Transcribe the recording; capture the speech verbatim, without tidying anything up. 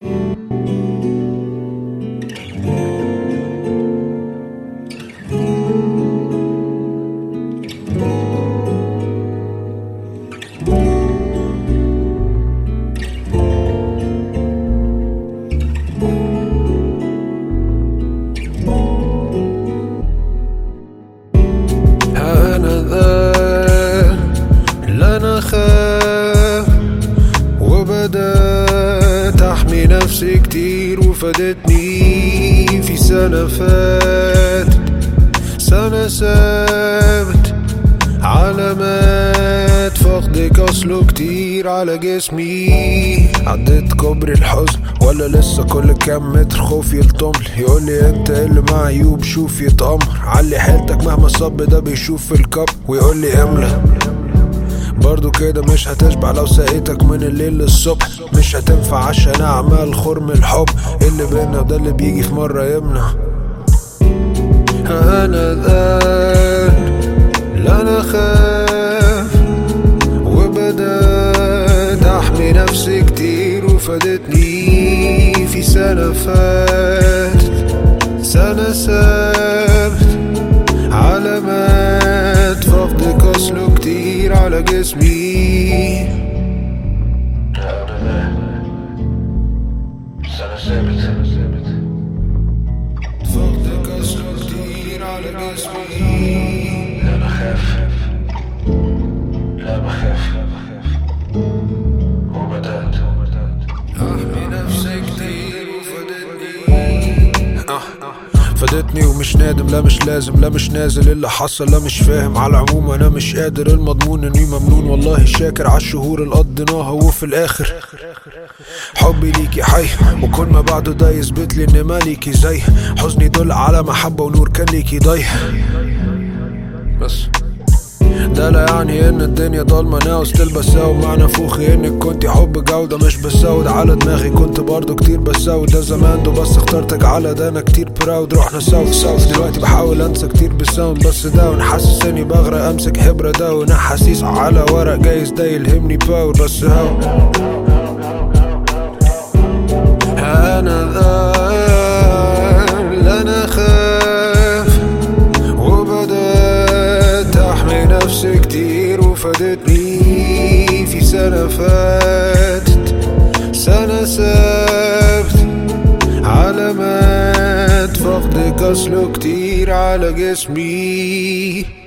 وبدأت أحمي نفسي كتير وفادتني في سنة فاتت، سنة سابت علامات فقدك أصله كتير على جسمي. عديت كوبري الحزن ولا لسه كل كام متر خوف يلطملي، يقولي انت اللي مع عيوب شوف يتأمر، علي حيلتك مهما الصب ده بيشوف في الكب ويقولي املى. برضو كده مش هتشبع لو سقيتك من الليل للصبح، مش هتنفع عشان اعمال خرم الحب اللي بينا وده اللي بيجي في مرة يمنع. انا ذاك لا انا خاف وبدأت احمي نفسي كتير وفادتني في سنة فاتت، سنة سابت علامات فقدك أصله كتير على جسمي. سنة سابت فقدك أصله كتير على جسمي. لا بخاف لا بخاف وبدأت أحمي نفسي كتير وفادتني آه. فادتني ومش نادم، لا مش لازم، لا مش نازل اللي حصل، لا مش فاهم. على العموم انا مش قادر، المضمون اني ممنون والله شاكر عالشهور اللي قضيناها، وفي الاخر حبي ليكي حي وكل ما بعده ده يثبت لي ان ماليكي زي حزني دل على محبة ونور كان ليكي ضي. بس ده لا يعني ان الدنيا ضلمة انا وستيل بساوي مع نفوخي انك كنتي حب جودة مش بساود على دماغي، كنت برضو كتير بساود ده زمان ده بس اخترتك على ده انا كتير براود. رحنا ساوث ساوث دلوقتي بحاول انسى كتير بالساوند بس ده ونحسس اني بغرق امسك حبرة ده ونحاسيس على ورق جايز ده يلهمني باور بس هاو. انا ذا لا انا خاف وبدأت احمي نفسي كتير وفادتني في سنة فاتت، سنة سابت علامات فقدك أصله كتير على جسمي.